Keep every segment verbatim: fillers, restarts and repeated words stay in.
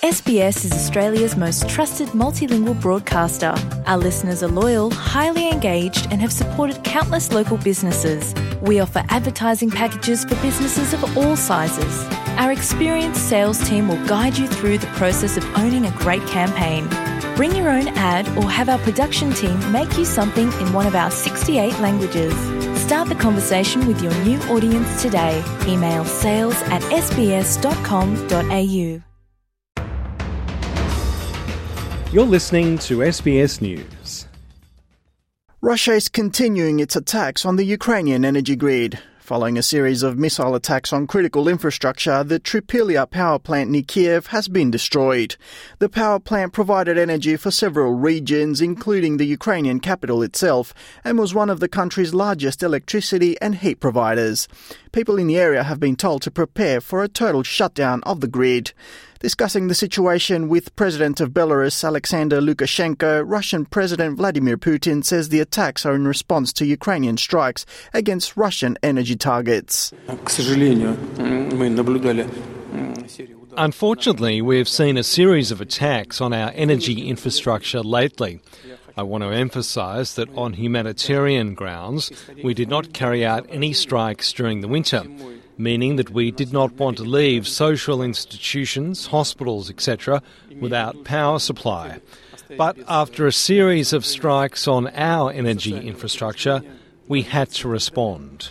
S B S is Australia's most trusted multilingual broadcaster. Our listeners are loyal, highly engaged and have supported countless local businesses. We offer advertising packages for businesses of all sizes. Our experienced sales team will guide you through the process of owning a great campaign. Bring your own ad or have our production team make you something in one of our sixty-eight languages. Start the conversation with your new audience today. Email sales at s b s dot com dot a u. You're listening to S B S News. Russia is continuing its attacks on the Ukrainian energy grid. Following a series of missile attacks on critical infrastructure, the Trypillia power plant near Kiev has been destroyed. The power plant provided energy for several regions, including the Ukrainian capital itself, and was one of the country's largest electricity and heat providers. People in the area have been told to prepare for a total shutdown of the grid. Discussing the situation with President of Belarus, Alexander Lukashenko, Russian President Vladimir Putin says the attacks are in response to Ukrainian strikes against Russian energy targets. Unfortunately, we've seen a series of attacks on our energy infrastructure lately. I want to emphasise that on humanitarian grounds, we did not carry out any strikes during the winter, meaning that we did not want to leave social institutions, hospitals, et cetera without power supply. But after a series of strikes on our energy infrastructure, we had to respond.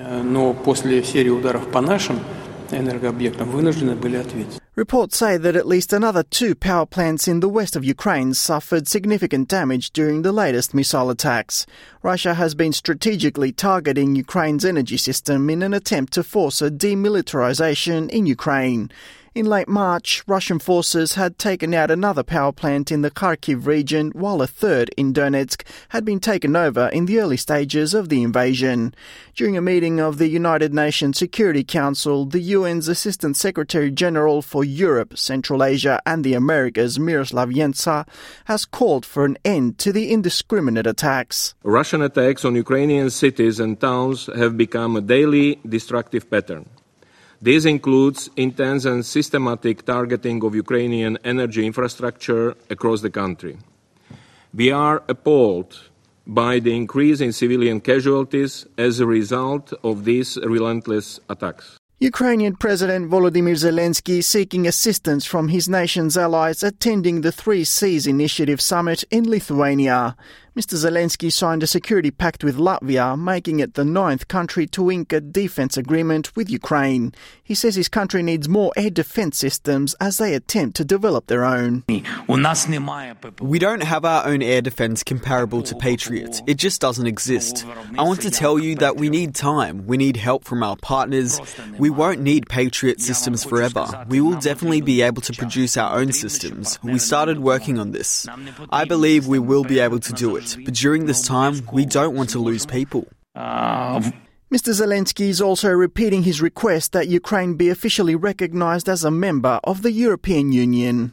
Reports say that at least another two power plants in the west of Ukraine suffered significant damage during the latest missile attacks. Russia has been strategically targeting Ukraine's energy system in an attempt to force a demilitarization in Ukraine. In late March, Russian forces had taken out another power plant in the Kharkiv region, while a third in Donetsk had been taken over in the early stages of the invasion. During a meeting of the United Nations Security Council, the U N's Assistant Secretary General for Europe, Central Asia and the Americas, Miroslav Yenca, has called for an end to the indiscriminate attacks. Russian attacks on Ukrainian cities and towns have become a daily destructive pattern. This includes intense and systematic targeting of Ukrainian energy infrastructure across the country. We are appalled by the increase in civilian casualties as a result of these relentless attacks. Ukrainian President Volodymyr Zelensky seeking assistance from his nation's allies attending the Three Seas Initiative summit in Lithuania. Mister Zelensky signed a security pact with Latvia, making it the ninth country to ink a defence agreement with Ukraine. He says his country needs more air defence systems as they attempt to develop their own. We don't have our own air defence comparable to Patriot. It just doesn't exist. I want to tell you that we need time. We need help from our partners. We won't need Patriot systems forever. We will definitely be able to produce our own systems. We started working on this. I believe we will be able to do it. But during this time, we don't want to lose people. Mister Zelensky is also repeating his request that Ukraine be officially recognised as a member of the European Union.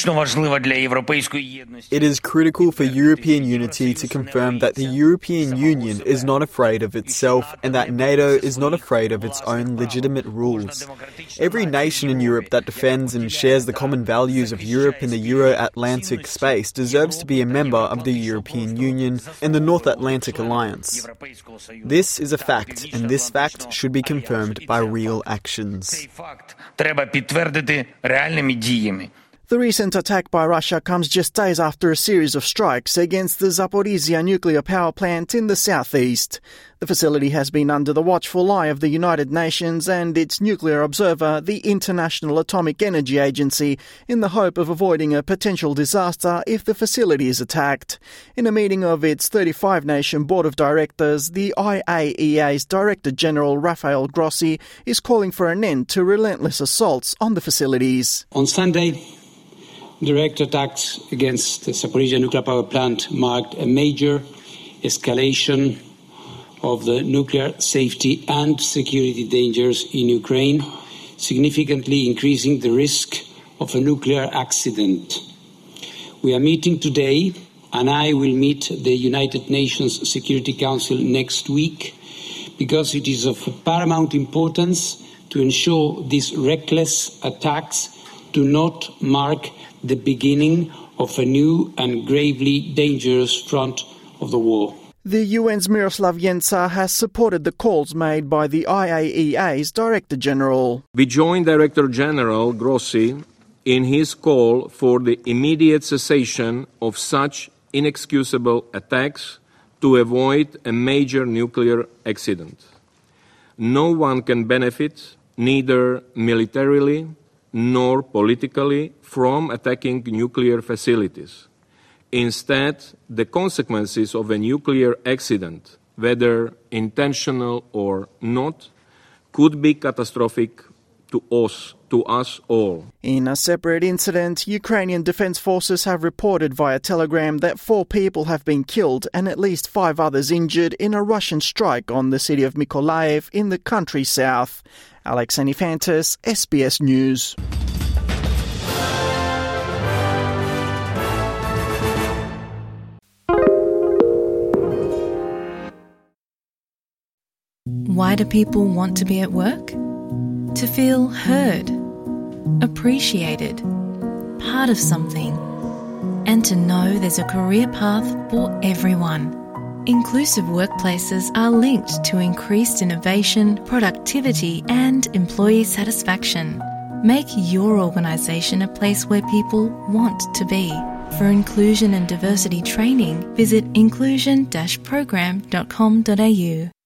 It is critical for European unity to confirm that the European Union is not afraid of itself and that NATO is not afraid of its own legitimate rules. Every nation in Europe that defends and shares the common values of Europe in the Euro-Atlantic space deserves to be a member of the European Union and the North Atlantic Alliance. This is a fact. And this fact should be confirmed by real actions. The recent attack by Russia comes just days after a series of strikes against the Zaporizhzhia nuclear power plant in the southeast. The facility has been under the watchful eye of the United Nations and its nuclear observer, the International Atomic Energy Agency, in the hope of avoiding a potential disaster if the facility is attacked. In a meeting of its thirty-five nation board of directors, the I A E A's Director General Rafael Grossi is calling for an end to relentless assaults on the facilities. On Sunday, direct attacks against the Zaporizhzhia nuclear power plant marked a major escalation of the nuclear safety and security dangers in Ukraine, significantly increasing the risk of a nuclear accident. We are meeting today, and I will meet the United Nations Security Council next week, because it is of paramount importance to ensure these reckless attacks do not mark the beginning of a new and gravely dangerous front of the war. The U N's Miroslav Jenca has supported the calls made by the I A E A's Director General. We join Director General Grossi in his call for the immediate cessation of such inexcusable attacks to avoid a major nuclear accident. No one can benefit, neither militarily nor politically, from attacking nuclear facilities. Instead, the consequences of a nuclear accident, whether intentional or not, could be catastrophic to us, to us all. In a separate incident, Ukrainian Defence Forces have reported via Telegram that four people have been killed and at least five others injured in a Russian strike on the city of Mykolaiv in the country's south. Alex Anifantis, S B S News. Why do people want to be at work? To feel heard, appreciated, part of something, and to know there's a career path for everyone. Inclusive workplaces are linked to increased innovation, productivity, and employee satisfaction. Make your organisation a place where people want to be. For inclusion and diversity training, visit inclusion dash program dot com dot a u.